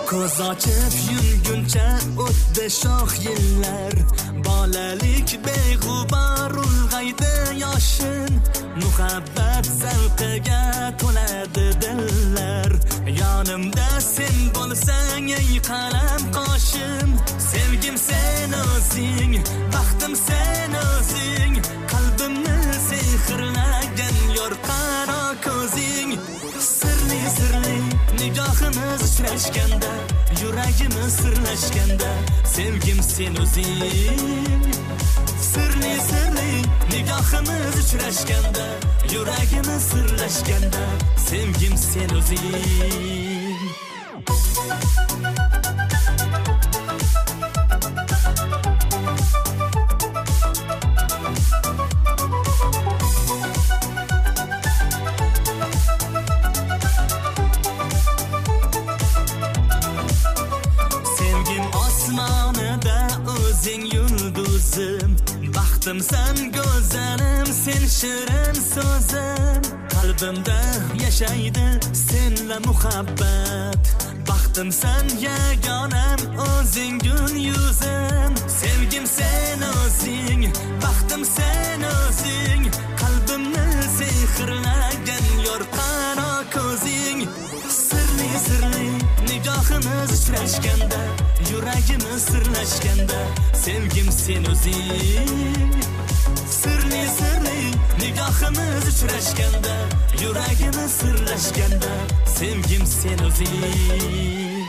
Ko'z ochib yumguncha o'tdi shoh yillar, bolalik beg'ubor ulg'aydi yoshin, muhabbat zavqiga to'ladi dillar. Yonimda sen bo'lsang ey qalam qoshim, sevgim sen o'zing, baxtim sen o'zing, qalbimni sehrlagan yor qaro ko'zing. Sirli sirli nigohimiz uchrashganda, yuragimiz sirlashganda, sevgim sen o'zing. Sirli sirli nigohimiz uchrashganda, yuragimiz sirlashganda, sevgim sen o'zing. Osmonida o'zing yulduzim, baxtimsan go'zalim, sen shirin so'zim. Qalbimda yashaydi senla muhabbat, baxtimsan yagonam, o'zing gul yuzim. Sevgim sen o'zing, baxtim sen o'zing, qalbimni sehrlagan yor qaro ko'zing. Sirli sirli nigohimiz uchrashganda, yuragimiz sirlashganda, sevgim sen o'zing. Sirli sirli nigohimiz uchrashganda, yuragimiz sirlashganda, sevgim sen o'zing.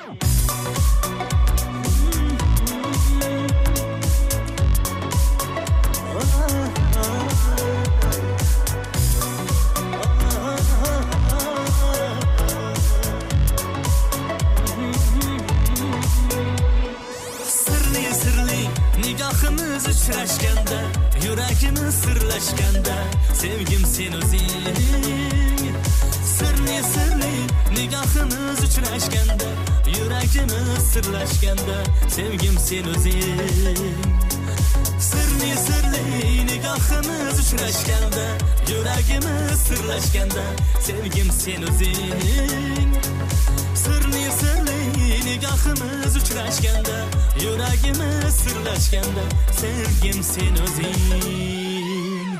Nigohimiz uchrashganda, yuragimiz sirlashganda, sevgim sen o'zing. Sirli sirli nigohimiz uchrashganda, yuragimiz sirlashganda, sevgim sen o'zing. Sirli sirli nigohimiz uchrashganda, yuragimiz sirlashganda, sevgim sen o'zing. Sirli sirli nigohimiz uchrashganda, yuragimiz sirlashganda, sevgim sen o'zing.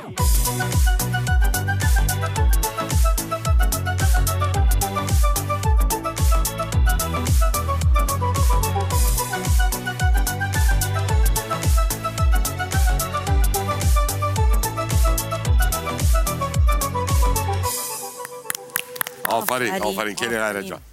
Aferin, aferin. Keling G'ayratjon.